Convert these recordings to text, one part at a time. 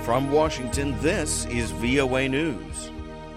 From Washington, this is VOA News.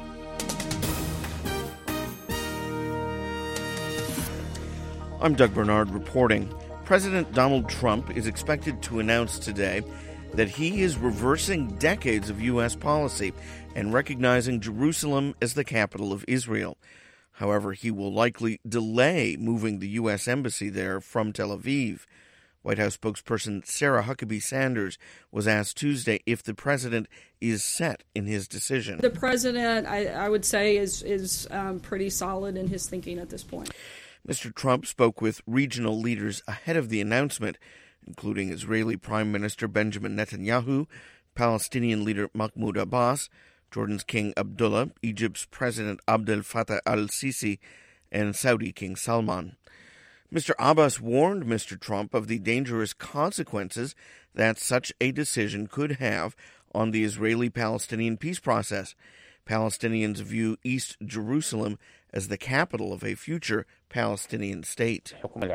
I'm Doug Bernard reporting. President Donald Trump is expected to announce today that he is reversing decades of U.S. policy and recognizing Jerusalem as the capital of Israel. However, he will likely delay moving the U.S. embassy there from Tel Aviv. White House spokesperson Sarah Huckabee Sanders was asked Tuesday if the president is set in his decision. The president, I would say, is pretty solid in his thinking at this point. Mr. Trump spoke with regional leaders ahead of the announcement, including Israeli Prime Minister Benjamin Netanyahu, Palestinian leader Mahmoud Abbas, Jordan's King Abdullah, Egypt's President Abdel Fattah al-Sisi, and Saudi King Salman. Mr. Abbas warned Mr. Trump of the dangerous consequences that such a decision could have on the Israeli-Palestinian peace process. Palestinians view East Jerusalem as the capital of a future Palestinian state.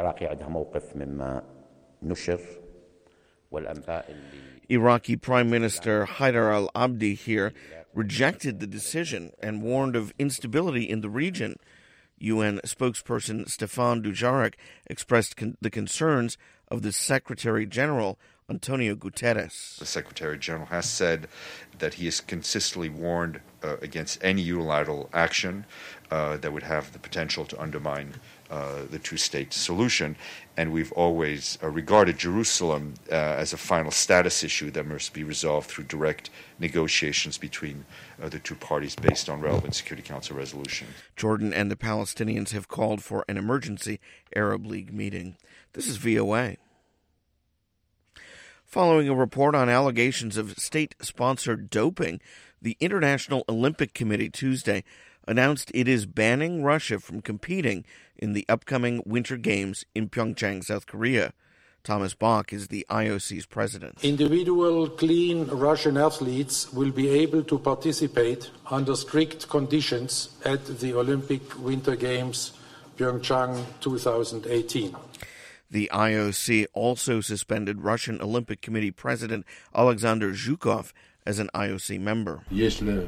Iraqi Prime Minister Haider al-Abadi here rejected the decision and warned of instability in the region. UN spokesperson Stefan Dujarric expressed the concerns of the Secretary General Antonio Guterres. The Secretary General has said that he has consistently warned against any unilateral action that would have the potential to undermine the two-state solution. And we've always regarded Jerusalem as a final status issue that must be resolved through direct negotiations between the two parties based on relevant Security Council resolutions. Jordan and the Palestinians have called for an emergency Arab League meeting. This is VOA. Following a report on allegations of state-sponsored doping, the International Olympic Committee Tuesday announced it is banning Russia from competing in the upcoming Winter Games in Pyeongchang, South Korea. Thomas Bach is the IOC's president. Individual clean Russian athletes will be able to participate under strict conditions at the Olympic Winter Games Pyeongchang 2018. The IOC also suspended Russian Olympic Committee President Alexander Zhukov as an IOC member. Mr.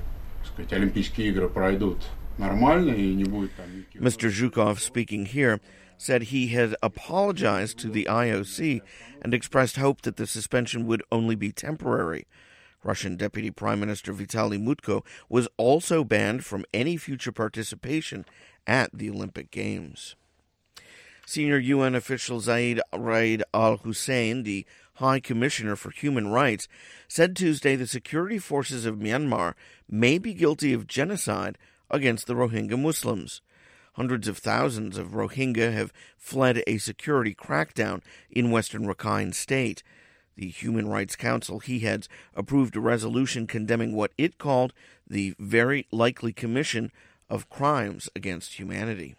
Zhukov, speaking here, said he had apologized to the IOC and expressed hope that the suspension would only be temporary. Russian Deputy Prime Minister Vitaly Mutko was also banned from any future participation at the Olympic Games. Senior UN official Zaid Raid al-Hussein, the High Commissioner for Human Rights, said Tuesday the security forces of Myanmar may be guilty of genocide against the Rohingya Muslims. Hundreds of thousands of Rohingya have fled a security crackdown in western Rakhine State. The Human Rights Council he heads approved a resolution condemning what it called the very likely commission of crimes against humanity.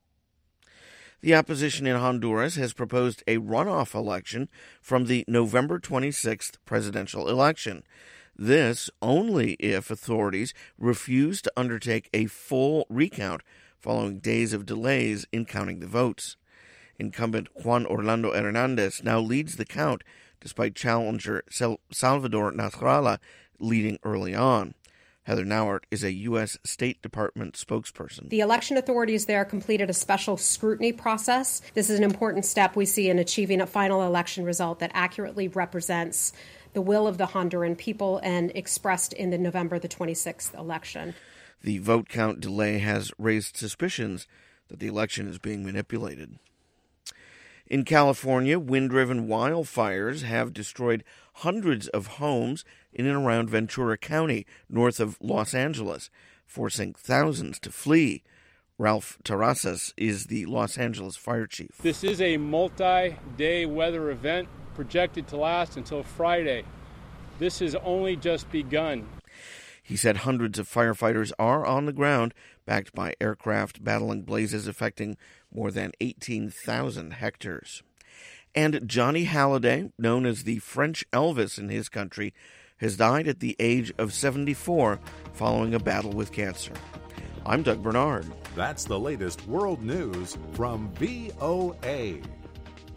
The opposition in Honduras has proposed a runoff election from the November 26th presidential election. This only if authorities refuse to undertake a full recount following days of delays in counting the votes. Incumbent Juan Orlando Hernandez now leads the count, despite challenger Salvador Nasrallah leading early on. Heather Nauert is a U.S. State Department spokesperson. The election authorities there completed a special scrutiny process. This is an important step we see in achieving a final election result that accurately represents the will of the Honduran people and expressed in the November the 26th election. The vote count delay has raised suspicions that the election is being manipulated. In California, wind-driven wildfires have destroyed hundreds of homes in and around Ventura County, north of Los Angeles, forcing thousands to flee. Ralph Terrazas is the Los Angeles fire chief. This is a multi-day weather event projected to last until Friday. This has only just begun. He said hundreds of firefighters are on the ground, backed by aircraft battling blazes affecting more than 18,000 hectares. And Johnny Hallyday, known as the French Elvis in his country, has died at the age of 74 following a battle with cancer. I'm Doug Bernard. That's the latest world news from VOA.